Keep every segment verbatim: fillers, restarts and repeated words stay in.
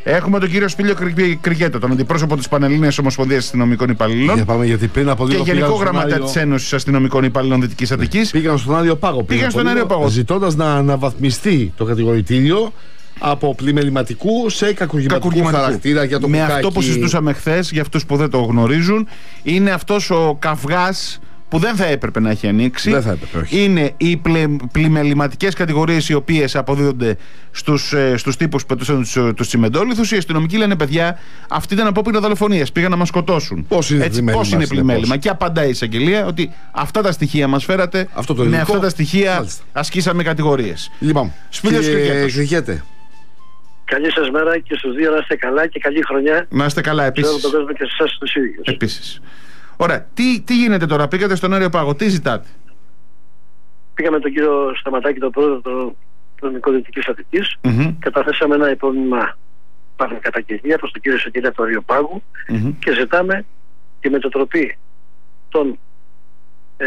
Έχουμε τον κύριο Σπύλιο Κρικέτο, τον αντιπρόσωπο της Πανελλήνιας Ομοσπονδίας Αστυνομικών Υπαλλήλων. Για πάμε, γιατί πριν από λίγο και γενικό γραμματέα Άριο... της Ένωσης Αστυνομικών Υπαλλήλων Δυτικής Αττικής. Πήγαν στον Άριο Πάγο. Πήγαν στον Άριο Πάγο. Ζητώντας να αναβαθμιστεί το κατηγορητήριο από πλημεληματικού σε κακουργηματικού χαρακτήρα για το με κουκάκι. Αυτό που συζητούσαμε χθες, για αυτούς που δεν το γνωρίζουν, είναι αυτός ο καυγάς που δεν θα έπρεπε να έχει ανοίξει. Δεν θα έπρεπε, όχι. Είναι οι πλε, πλημεληματικές κατηγορίες οι οποίες αποδίδονται στους, ε, στους τύπους που πετούσαν τους, τους τσιμεντόλιθους. Οι αστυνομικοί λένε, παιδιά, αυτή ήταν απόπειρα δολοφονίας. Πήγαν να μας σκοτώσουν. Πώς είναι, Έτσι, πώς είναι πλημέλημα. Και απαντάει η εισαγγελία ότι αυτά τα στοιχεία μας φέρατε. Αυτό το με υλικό, αυτά τα στοιχεία μάλιστα. Ασκήσαμε κατηγορίες. Λοιπόν, Σπύλιος Κρικέτος. Καλή σας μέρα και στους δύο να είστε καλά και καλή χρονιά. Να είστε καλά επίσης. Σε όλο τον κόσμο και σε εσάς τους ίδιους. Επίσης. Ωραία. Τι, τι γίνεται τώρα, πήγατε στον Άριο Πάγο, τι ζητάτε? Πήγαμε τον κύριο Σταματάκη, τον πρόεδρο του Αστυνομικού Δυτικής Αττικής. Mm-hmm. Καταθέσαμε ένα υπόμνημα καταγγελία προς τον κύριο Εισαγγελέα του Άριου Πάγου mm-hmm. και ζητάμε τη μετατροπή των, ε,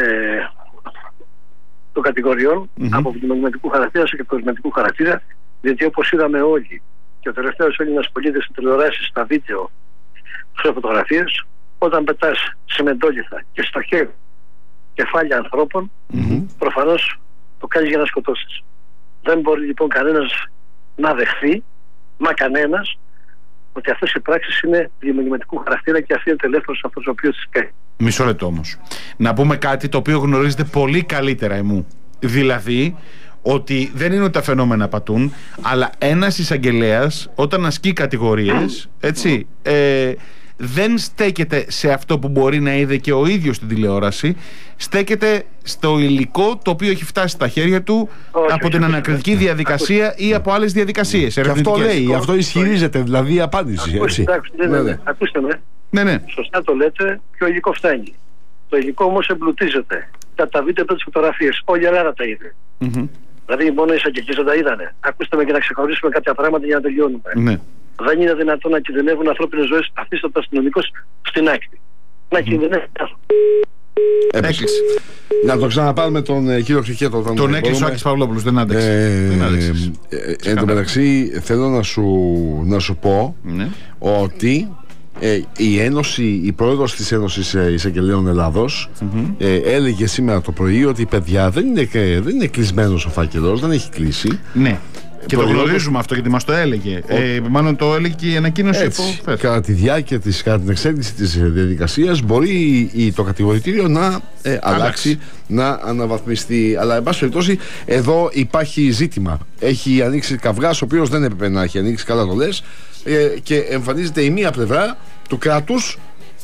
των κατηγοριών mm-hmm. από πλημεληματικού χαρακτήρα σε κακουργηματικού χαρακτήρα. Διότι όπως είδαμε όλοι και ο τελευταίος Έλληνας πολίτης στην τηλεοράση, στα βίντεο, στις φωτογραφίες, όταν πετάς σεμεντόλιθα και στο χέρι κεφάλια ανθρώπων, mm-hmm. προφανώς το κάνεις για να σκοτώσεις. Δεν μπορεί λοιπόν κανένας να δεχθεί, μα κανένας, ότι αυτές οι πράξεις είναι πλημεληματικού χαρακτήρα και αυτή είναι ελεύθερος αυτός ο οποίος τις κάνει. Μισό λεπτό όμως. Να πούμε κάτι το οποίο γνωρίζετε πολύ καλύτερα εμού. Δηλαδή, ότι δεν είναι ότι τα φαινόμενα πατούν, αλλά ένας εισαγγελέας όταν ασκεί κατηγορίες, έτσι, ε, δεν στέκεται σε αυτό που μπορεί να είδε και ο ίδιος στην τηλεόραση, στέκεται στο υλικό το οποίο έχει φτάσει στα χέρια του όχι, από όχι, την όχι, ανακριτική όχι, διαδικασία όχι. ή από άλλες διαδικασίες. Και αυτό λέει, αυτό ισχυρίζεται, δηλαδή η απάντηση. Ακούστε, ναι, ναι, ναι. Ακούστε με. Ναι, ναι. Σωστά το λέτε και ο υλικό φτάνει. Το υλικό όμως εμπλουτίζεται. Τα, τα βίντεο από τις φωτογραφίες. Όλη η Ελλάδα τα είδε. Mm-hmm. Δηλαδή, μόνο οι εισαγγελίες δεν τα είδανε. Ακούστε με και να ξεχωρίσουμε κάποια πράγματα για να τελειώνουμε. Ναι. Δεν είναι δυνατόν να κινδυνεύουν ανθρώπινες ζωές, αφήστε το αστυνομικό στην άκρη. Να mm. κινδυνεύουν άνθρωποι. Έκλεισε. Να το ξαναπάρουμε τον ε, κύριο Κρικέτο. Τον, τον έκλεισε ο Άκης Παυλόπουλος, δεν άντεξε. Ε, δεν άντεξες. Ε, ε, εν τω μεταξύ, θέλω να σου, να σου πω ναι. ότι ε, η Ένωση, η πρόεδρος της Ένωσης ε, Εισαγγελέων Ελλάδος mm-hmm. ε, έλεγε σήμερα το πρωί ότι παιδιά δεν είναι, δεν είναι κλεισμένος ο φάκελος, δεν έχει κλείσει. Ναι. Και το γνωρίζουμε αυτό γιατί μας το έλεγε. Ο... Ε, μάλλον το έλεγε και η ανακοίνωση από κατά τη διάρκεια της, κατά την εξέλιξη της διαδικασίας μπορεί το κατηγορητήριο να ε, αλλάξει, να αναβαθμιστεί. Αλλά εν πάση περιπτώσει εδώ υπάρχει ζήτημα. Έχει ανοίξει καυγάς ο οποίος δεν έπρεπε να έχει ανοίξει, καλά το λες, ε, και εμφανίζεται η μία πλευρά του κράτους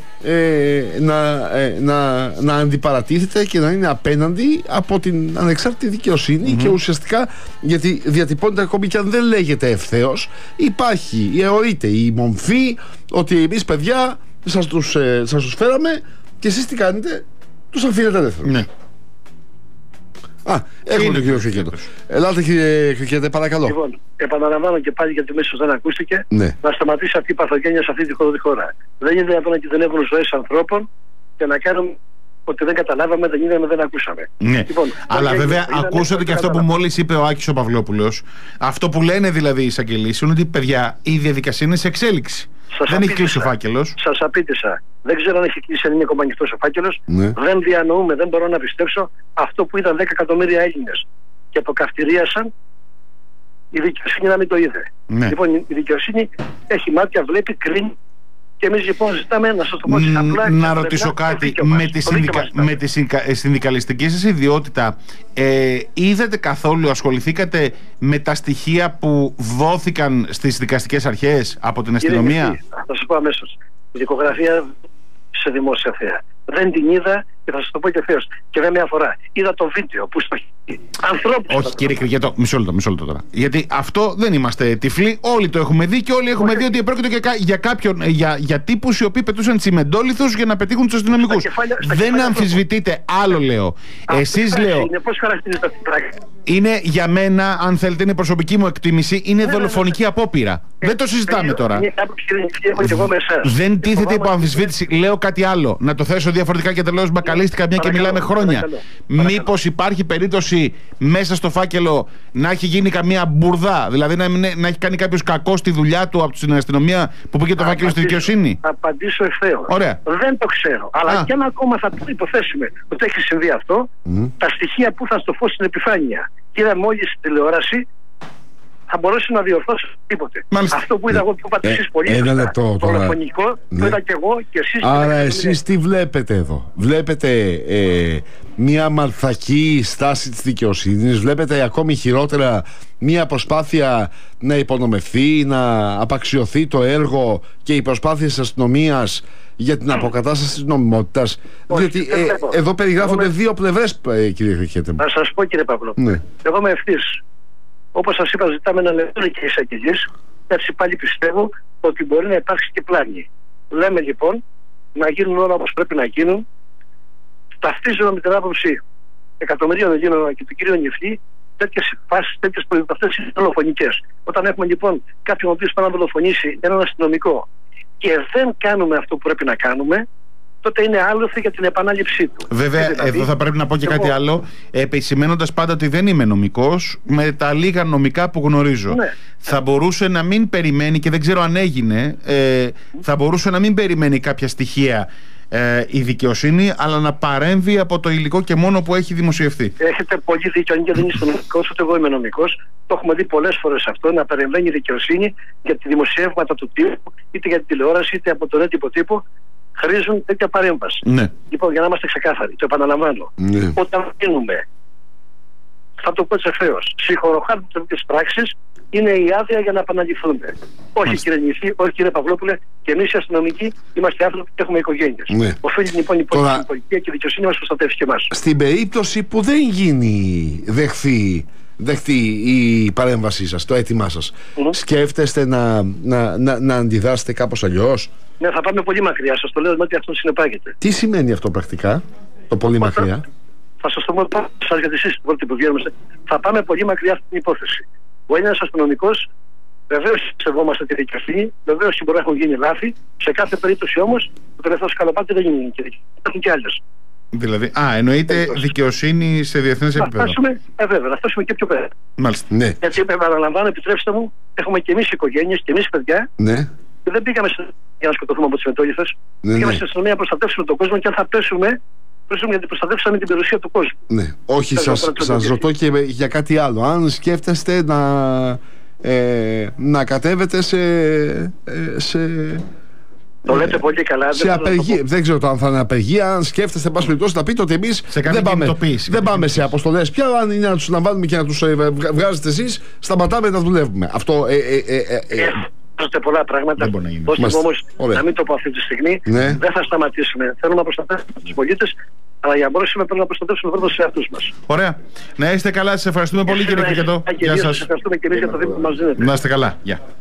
Ε, να, ε, να, να αντιπαρατίθεται και να είναι απέναντι από την ανεξάρτητη δικαιοσύνη mm-hmm. και ουσιαστικά, γιατί διατυπώνεται ακόμη και αν δεν λέγεται ευθέως, υπάρχει, αιωρείται η μομφή ότι εμείς παιδιά σας τους, ε, σας τους φέραμε και εσείς τι κάνετε, τους αφήνετε ελεύθερους. Ναι. Α, έχουμε τον κύριο Κρικέτο. Ελάτε κύριε Κρικέτε, παρακαλώ. Λοιπόν, επαναλαμβάνω και πάλι γιατί μέσω δεν ακούστηκε, ναι. να σταματήσει αυτή η παθογένεια σε αυτή τη χώρα. Δεν είναι δυνατόν να κινδυνεύουν ζωές ανθρώπων και να κάνουν ότι δεν καταλάβαμε, δεν είδαμε, δεν ακούσαμε. Ναι. Λοιπόν, αλλά βέβαια ήταν, ακούσατε και αυτό που μόλις είπε ο Άκης ο Παυλόπουλος. Αυτό που λένε δηλαδή οι εισαγγελίες είναι ότι παιδιά η διαδικασία είναι σε εξέλιξη. Σας δεν έχει κλείσει ο φάκελος. Σας απίτησα. Δεν ξέρω αν έχει κλείσει, αν είναι ακόμα ανοιχτός ο φάκελος. Ναι. Δεν διανοούμε, δεν μπορώ να πιστέψω αυτό που είδαν δέκα εκατομμύρια Έλληνες και αποκαυτηρίασαν, η δικαιοσύνη να μην το είδε. Ναι. Λοιπόν, η δικαιοσύνη έχει μάτια, βλέπει, κρίνει. Και εμείς λοιπόν ζητάμε να σας το πω απλά. Να ρωτήσω κάτι, με τη, συνδικα... με τη συνδικα... συνδικαλιστική σας ιδιότητα, ε, είδατε καθόλου, ασχοληθήκατε με τα στοιχεία που δόθηκαν στις δικαστικές αρχές από την αστυνομία? Θα σας πω αμέσως. Η δικογραφία σε δημόσια θέα. Δεν την είδα και θα σας το πω και ευθέως. Και δεν με αφορά. Είδα το βίντεο που στο ανθρώπους. Όχι κύριε Κρικέτο, μισό λεπτό, μισό λεπτό τώρα. Γιατί αυτό δεν είμαστε τυφλοί. Όλοι το έχουμε δει και όλοι έχουμε okay. δει ότι πρόκειται για, για, κάποιον, για, για τύπους οι οποίοι πετούσαν τσιμεντόλιθους για να πετύχουν τους αστυνομικούς. Δεν αμφισβητείτε. Άλλο λέω. Εσείς λέω. Είναι, πώς χαρακτηρίζεται αυτή η πράξη? Είναι για μένα, αν θέλετε, είναι προσωπική μου εκτίμηση, είναι ναι, δολοφονική ναι, ναι. απόπειρα. Ε, δεν το συζητάμε ε, τώρα. Δεν τίθεται υπό αμφισβήτηση. Λέω κάτι άλλο. Να το θέσω διαφορετικά και τελώς μπακαλίστηκα μια και μιλάμε χρόνια. Μήπως υπάρχει περίπτωση περίπτωση μέσα στο φάκελο να έχει γίνει καμία μπουρδά, δηλαδή να, να έχει κάνει κάποιο κακό στη δουλειά του από την αστυνομία που πήγε το θα φάκελο στη δικαιοσύνη? Θα απαντήσω ευθέως. Ωραία. Δεν το ξέρω. Αλλά Α. και ένα ακόμα θα υποθέσουμε ότι έχει συμβεί αυτό, mm. τα στοιχεία που θα στο φως στην επιφάνεια και είδαμε όλοι στην τηλεόραση, θα μπορούσε να διορθώσει τίποτε. Μάλιστα. Αυτό που είδα εγώ που είπατε ε, εσείς πολύ ένα σωστά, λεπτό το τώρα. δολοφονικό, Ναι. το είδα και εγώ και εσείς. Άρα και εσείς τι βλέπετε εδώ? Βλέπετε ε, μια μαλθακή στάση της δικαιοσύνης? Βλέπετε ακόμη χειρότερα μια προσπάθεια να υπονομευθεί, να απαξιωθεί το έργο και οι προσπάθειες της αστυνομίας για την αποκατάσταση της νομιμότητας? Όχι, Διότι δεν ε, βλέπω. εδώ περιγράφονται Εγώ με- δύο πλευρές, ε, κύριε Χρυχέτε. Να σας πω, κύριε Παύλο, Ναι. εγώ είμαι ευθύς. Όπως σας είπα, ζητάμε να λεπτό και εισαγγελείς. Έτσι πάλι πιστεύω ότι μπορεί να υπάρξει και πλάνη. Λέμε λοιπόν να γίνουν όλα όπως πρέπει να γίνουν. Ταυτίζομαι με την άποψη εκατομμυρίων Ελλήνων και του κυρίου Νιφλή τέτοιες φάσεις, τέτοιες προϋποθέσεις είναι δολοφονικές. Όταν έχουμε λοιπόν κάποιον ο οποίος πάει να δολοφονήσει έναν αστυνομικό και δεν κάνουμε αυτό που πρέπει να κάνουμε, τότε είναι άλοθη για την επανάληψή του. Βέβαια, Δηλαδή, εδώ θα πρέπει να πω και εγώ- κάτι άλλο, επισημένοντας πάντα ότι δεν είμαι νομικός, με τα λίγα νομικά που γνωρίζω. Ναι. Θα μπορούσε να μην περιμένει, και δεν ξέρω αν έγινε, ε, θα μπορούσε να μην περιμένει κάποια στοιχεία ε, η δικαιοσύνη, αλλά να παρέμβει από το υλικό και μόνο που έχει δημοσιευθεί. Έχετε πολύ δίκιο, αν και δεν είστε νομικός, ούτε εγώ είμαι νομικός. Το έχουμε δει πολλές φορές αυτό, να παρεμβαίνει η δικαιοσύνη για τη δημοσιεύματα του τύπου, είτε για τη τηλεόραση, είτε από τον έντυπο τύπο. Χρήζουν τέτοια παρέμβαση. Ναι. Λοιπόν, για να είμαστε ξεκάθαροι, το επαναλαμβάνω. Ναι. Όταν γίνουμε, θα το πω έτσι ευθέως, συγχωροχάρτητες τέτοιες πράξεις, είναι η άδεια για να επαναληφθούν. Όχι Μάλιστα. κύριε Νησί, όχι κύριε Παυλόπουλε, και εμείς οι αστυνομικοί είμαστε άνθρωποι και έχουμε οικογένειες. Ναι. Οφείλει λοιπόν η Τώρα- πολιτική και η δικαιοσύνη μας προστατεύσει και εμάς. Στην περίπτωση που δεν γίνει δεχθεί, δεχτεί η παρέμβασή σας, το αίτημά σας, Μμμ. σκέφτεστε να, να, να, να αντιδράσετε κάπως αλλιώς? Ναι, θα πάμε πολύ μακριά, σας το λέω με ότι αυτό συνεπάγεται. Τι σημαίνει αυτό πρακτικά, το πολύ μακριά? Θα σας το πω σας, γιατί εσείς πρώτοι που βγαίνουμε, θα πάμε πολύ μακριά αυτή την υπόθεση. Ο Έλληνας αστυνομικός, βεβαίως σεβόμαστε τη δικαιοσύνη, βεβαίως και μπορεί να έχουν γίνει λάθη. Σε κάθε περίπτωση όμως, το τελευταίο σκαλοπάτι δεν γίνει και υπάρχουν και άλλες. Δηλαδή, α, εννοείται δικαιοσύνη σε διεθνές Θα επίπεδο. φτάσουμε, ε, βέβαια, θα φτάσουμε και πιο πέρα. Μάλιστα. Ναι, Έτσι, επαναλαμβάνω, επιτρέψτε μου, έχουμε και εμείς οικογένειες και εμείς παιδιά ναι, και δεν πήγαμε σε- για να σκοτωθούμε από τις μετόλιθες. Ναι, πήγαμε ναι. στην αστυνομία να προστατεύσουμε τον κόσμο και αν θα πέσουμε, πέσουμε γιατί προστατεύσαμε την περιουσία του κόσμου. ναι. Όχι, Θέλω σας, να πω σας το ρωτώ και για κάτι άλλο. Αν σκέφτεστε να, ε, να κατέβετε σε... ε, σε Το λέτε πολύ καλά. δεν σε θέλω να το απεργία. πω. Δεν ξέρω το αν θα είναι απεργία. Αν σκέφτεστε, εν πάση περιπτώσει, να πείτε ότι εμεί Σε κάποια δεν πάμε, κινητοποίηση, δεν κάποια πάμε σε αποστολέ πια. Αν είναι να του αναβάλουμε και να του βγάζετε εσεί, σταματάμε να δουλεύουμε. Αυτό. Ε, ε, ε, ε, ε, Έχετε πολλά πράγματα. Δεν μπορεί να γίνει. Δώστε μου Μάλιστα. όμως Ωραία. να μην το πω αυτή τη στιγμή. Ναι. Δεν θα σταματήσουμε. Θέλουμε να προστατεύσουμε τους πολίτες, αλλά για να μπορέσουμε πρέπει να προστατεύσουμε πρώτα τους εαυτούς μας. Ωραία. Να είστε καλά, σας ευχαριστούμε πολύ, κύριε Χρυχετό. Γεια σας. Ευχαριστούμε και εμείς για το δίπλα που μας δίνετε. Να είστε καλά. Γεια.